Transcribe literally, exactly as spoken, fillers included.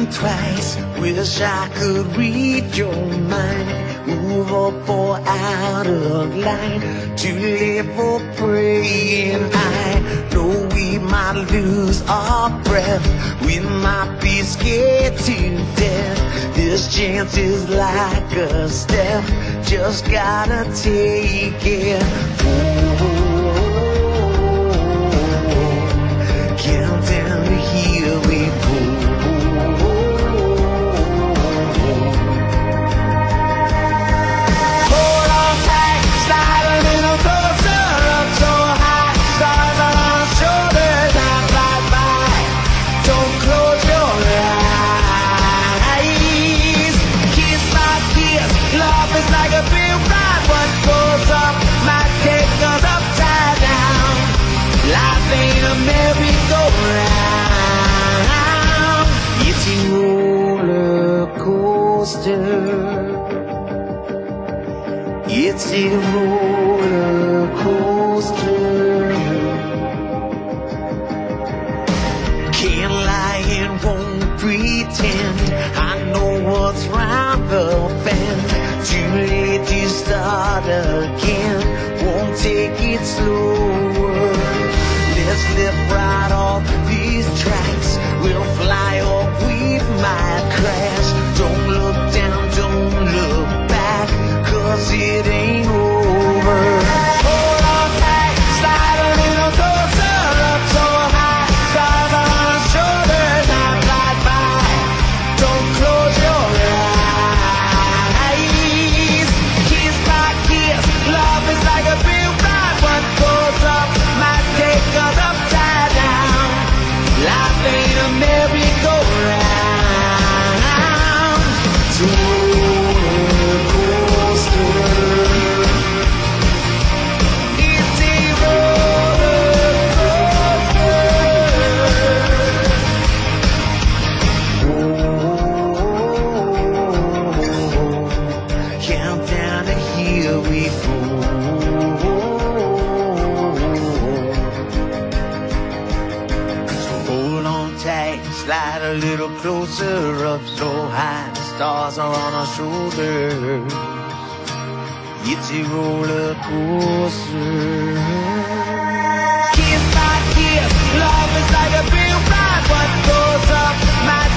twice. Wish I could read your mind. Move up or out of line. To live or praying. I know we might lose our breath. We might be scared to death. This chance is like a step. Just gotta take it. Oh, count down to here we go. It's a roller coaster. Can't lie and won't pretend. I know what's round the bend. Too late to start again. Won't take it slower. Let's lift right off these tracks. We'll fly or we might crash. Don't look down, don't look back, 'cause it ain't over. Hold on tight, slide a little closer, up so high, stars on our shoulders, I glide by. Don't close your eyes. Kiss by kiss, love is like a big ride. What goes up might take us upside down. Life ain't a merry-go-round. So slide a little closer, up so high, the stars are on our shoulders. It's a roller coaster. Kiss by kiss, love is like a big ride. What goes up might